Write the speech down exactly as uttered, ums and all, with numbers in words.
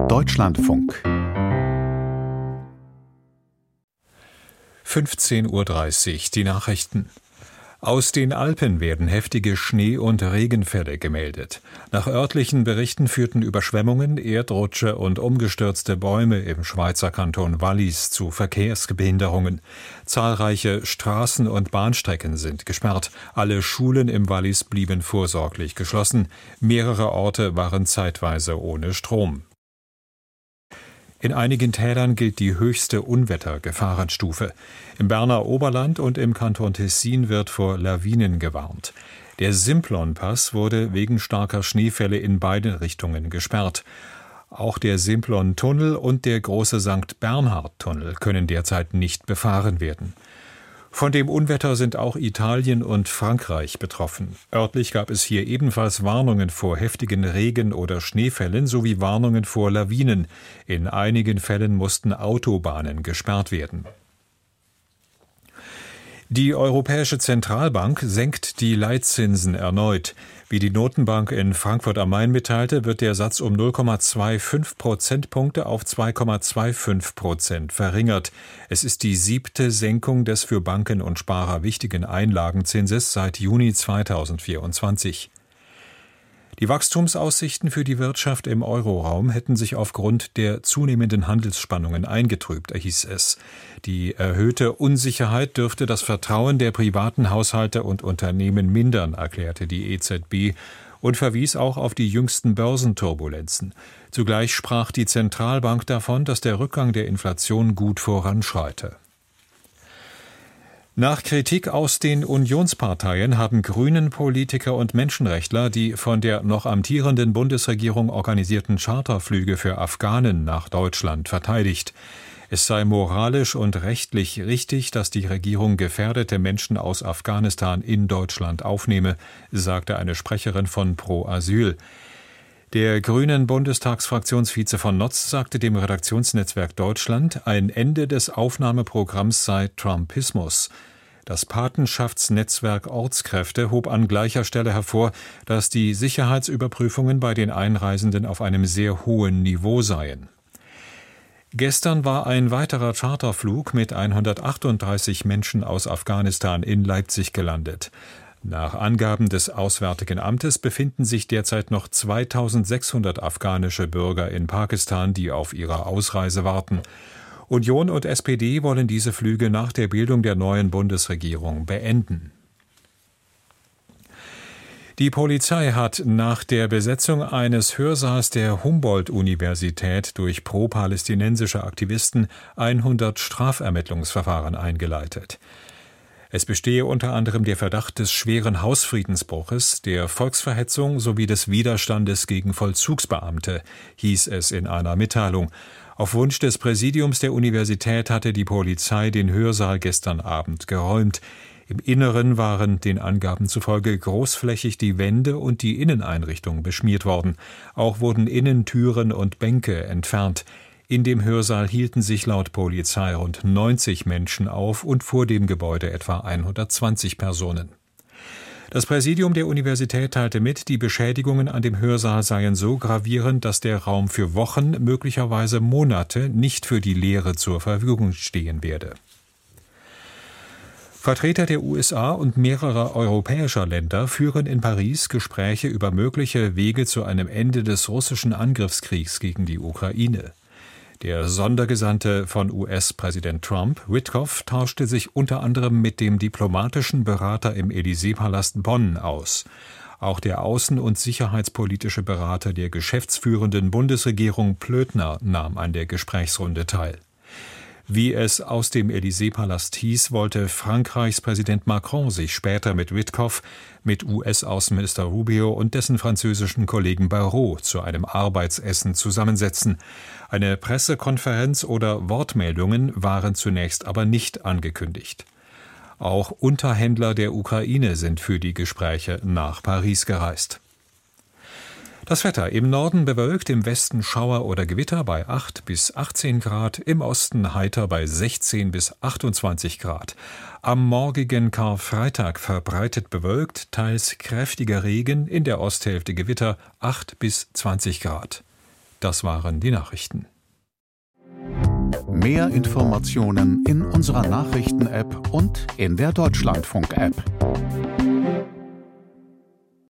Deutschlandfunk. fünfzehn Uhr dreißig, die Nachrichten. Aus den Alpen werden heftige Schnee- und Regenfälle gemeldet. Nach örtlichen Berichten führten Überschwemmungen, Erdrutsche und umgestürzte Bäume im Schweizer Kanton Wallis zu Verkehrsbehinderungen. Zahlreiche Straßen und Bahnstrecken sind gesperrt. Alle Schulen im Wallis blieben vorsorglich geschlossen. Mehrere Orte waren zeitweise ohne Strom. In einigen Tälern gilt die höchste Unwettergefahrenstufe. Im Berner Oberland und im Kanton Tessin wird vor Lawinen gewarnt. Der Simplon-Pass wurde wegen starker Schneefälle in beide Richtungen gesperrt. Auch der Simplon-Tunnel und der große Sankt Bernhard-Tunnel können derzeit nicht befahren werden. Von dem Unwetter sind auch Italien und Frankreich betroffen. Örtlich gab es hier ebenfalls Warnungen vor heftigen Regen- oder Schneefällen sowie Warnungen vor Lawinen. In einigen Fällen mussten Autobahnen gesperrt werden. Die Europäische Zentralbank senkt die Leitzinsen erneut. Wie die Notenbank in Frankfurt am Main mitteilte, wird der Satz um null Komma fünfundzwanzig Prozentpunkte auf zwei Komma fünfundzwanzig Prozent verringert. Es ist die siebte Senkung des für Banken und Sparer wichtigen Einlagenzinses seit Juni zweitausendvierundzwanzig. Die Wachstumsaussichten für die Wirtschaft im Euroraum hätten sich aufgrund der zunehmenden Handelsspannungen eingetrübt, hieß es. Die erhöhte Unsicherheit dürfte das Vertrauen der privaten Haushalte und Unternehmen mindern, erklärte die E Z B und verwies auch auf die jüngsten Börsenturbulenzen. Zugleich sprach die Zentralbank davon, dass der Rückgang der Inflation gut voranschreite. Nach Kritik aus den Unionsparteien haben Grünen-Politiker und Menschenrechtler die von der noch amtierenden Bundesregierung organisierten Charterflüge für Afghanen nach Deutschland verteidigt. Es sei moralisch und rechtlich richtig, dass die Regierung gefährdete Menschen aus Afghanistan in Deutschland aufnehme, sagte eine Sprecherin von Pro Asyl. Der grünen Bundestagsfraktionsvize von Notz sagte dem Redaktionsnetzwerk Deutschland, ein Ende des Aufnahmeprogramms sei Trumpismus. Das Patenschaftsnetzwerk Ortskräfte hob an gleicher Stelle hervor, dass die Sicherheitsüberprüfungen bei den Einreisenden auf einem sehr hohen Niveau seien. Gestern war ein weiterer Charterflug mit hundertachtunddreißig Menschen aus Afghanistan in Leipzig gelandet. Nach Angaben des Auswärtigen Amtes befinden sich derzeit noch zweitausendsechshundert afghanische Bürger in Pakistan, die auf ihre Ausreise warten. Union und S P D wollen diese Flüge nach der Bildung der neuen Bundesregierung beenden. Die Polizei hat nach der Besetzung eines Hörsaals der Humboldt-Universität durch pro-palästinensische Aktivisten hundert Strafermittlungsverfahren eingeleitet. Es bestehe unter anderem der Verdacht des schweren Hausfriedensbruches, der Volksverhetzung sowie des Widerstandes gegen Vollzugsbeamte, hieß es in einer Mitteilung. Auf Wunsch des Präsidiums der Universität hatte die Polizei den Hörsaal gestern Abend geräumt. Im Inneren waren den Angaben zufolge großflächig die Wände und die Inneneinrichtung beschmiert worden. Auch wurden Innentüren und Bänke entfernt. In dem Hörsaal hielten sich laut Polizei rund neunzig Menschen auf und vor dem Gebäude etwa hundertzwanzig Personen. Das Präsidium der Universität teilte mit, die Beschädigungen an dem Hörsaal seien so gravierend, dass der Raum für Wochen, möglicherweise Monate nicht für die Lehre zur Verfügung stehen werde. Vertreter der U S A und mehrerer europäischer Länder führen in Paris Gespräche über mögliche Wege zu einem Ende des russischen Angriffskriegs gegen die Ukraine. Der Sondergesandte von U S-Präsident Trump, Witkoff, tauschte sich unter anderem mit dem diplomatischen Berater im Élysée-Palast Bonn aus. Auch der außen- und sicherheitspolitische Berater der geschäftsführenden Bundesregierung Plötner nahm an der Gesprächsrunde teil. Wie es aus dem Élysée-Palast hieß, wollte Frankreichs Präsident Macron sich später mit Witkoff, mit U S-Außenminister Rubio und dessen französischen Kollegen Barrot zu einem Arbeitsessen zusammensetzen. Eine Pressekonferenz oder Wortmeldungen waren zunächst aber nicht angekündigt. Auch Unterhändler der Ukraine sind für die Gespräche nach Paris gereist. Das Wetter: im Norden bewölkt, im Westen Schauer oder Gewitter bei acht bis achtzehn Grad, im Osten heiter bei sechzehn bis achtundzwanzig Grad. Am morgigen Karfreitag verbreitet bewölkt, teils kräftiger Regen, in der Osthälfte Gewitter, acht bis zwanzig Grad. Das waren die Nachrichten. Mehr Informationen in unserer Nachrichten-App und in der Deutschlandfunk-App.